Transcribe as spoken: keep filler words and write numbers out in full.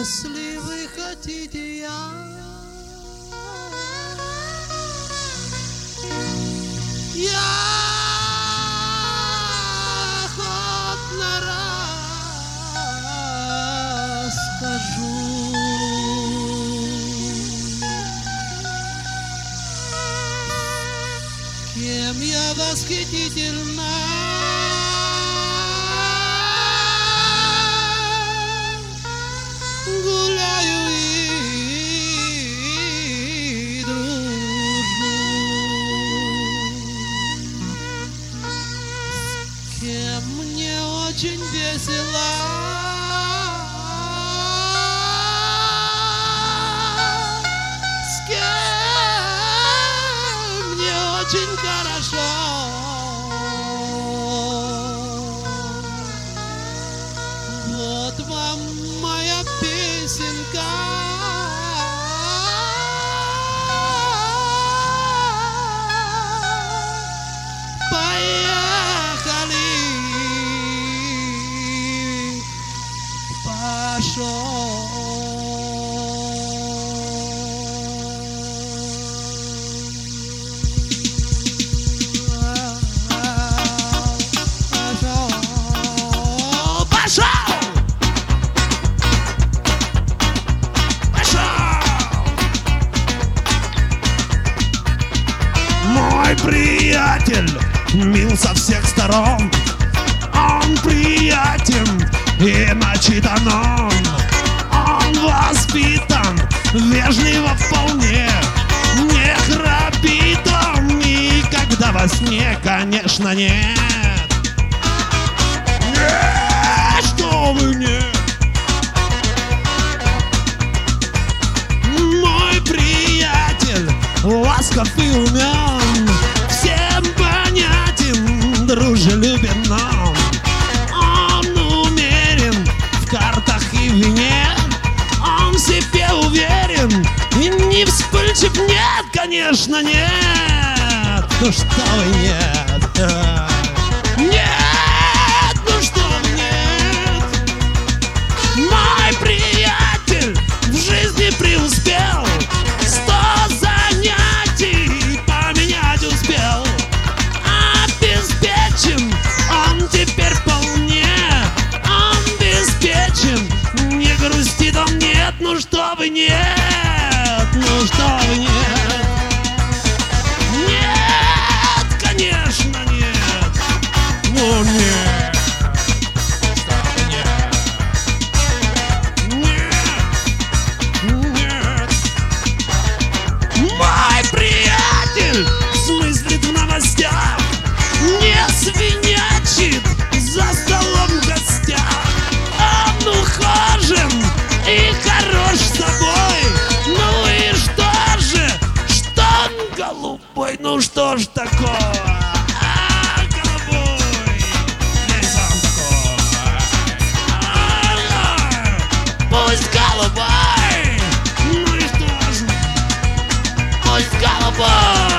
Если вы хотите, я Я охотно расскажу. Кем я восхитительна, гуляю и дружу. С кем мне очень весело, с кем мне очень хорошо. Вот вам моя песенка. Поехали, пошел. Мой приятель мил со всех сторон, он приятен и начитан он. Он воспитан, вежливо вполне, не храпит он никогда во сне, конечно, нет. Нет, что вы, нет. Мой приятель ласков и умен, всем понятен, дружелюбен он. Он умерен в картах и вине, он в себе уверен и не вспыльчив, нет, конечно, нет. Ну что вы, нет. Нет, ну что вы, нет. Мой приятель в жизни преуспел, сто занятий поменять успел. Обеспечен он теперь вполне, он обеспечен, не грустит он, нет, ну что вы, нет, ну что вы, нет. Нет, конечно, нет, ну нет, что вы, нет. Нет, нет. Мой приятель смыслит в новостях, не свинячит за столом в гостях. Он ухожен и хорош собой. Ну и что же, что он голубой, ну что ж такое? А, голубой, есть он такой. А, пусть голубой, ну и что ж, пусть голубой.